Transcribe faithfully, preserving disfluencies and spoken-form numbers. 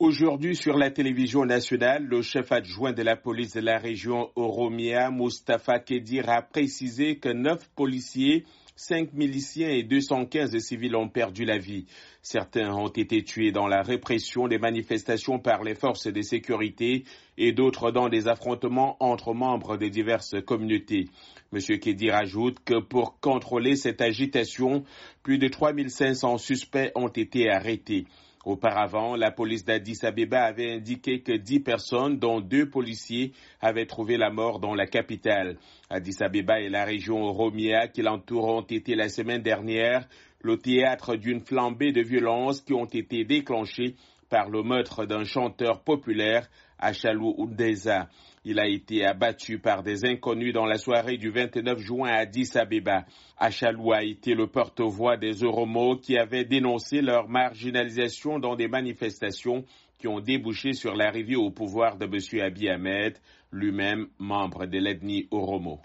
Aujourd'hui, sur la télévision nationale, le chef adjoint de la police de la région Oromia, Moustapha Kedir, a précisé que neuf policiers, cinq miliciens et deux cent quinze civils ont perdu la vie. Certains ont été tués dans la répression des manifestations par les forces de sécurité et d'autres dans des affrontements entre membres de diverses communautés. M. Kedir ajoute que pour contrôler cette agitation, plus de trois mille cinq cents suspects ont été arrêtés. Auparavant, la police d'Addis Abeba avait indiqué que dix personnes, dont deux policiers, avaient trouvé la mort dans la capitale. Addis Abeba et la région Oromia qui l'entoure ont été la semaine dernière le théâtre d'une flambée de violences qui ont été déclenchées par le meurtre d'un chanteur populaire, Achalou Oudeza. Il a été abattu par des inconnus dans la soirée du vingt-neuf juin à Addis Abeba. Achalou a été le porte-voix des Oromo qui avaient dénoncé leur marginalisation dans des manifestations qui ont débouché sur l'arrivée au pouvoir de M. Abiy Ahmed, lui-même membre de l'ethnie Oromo.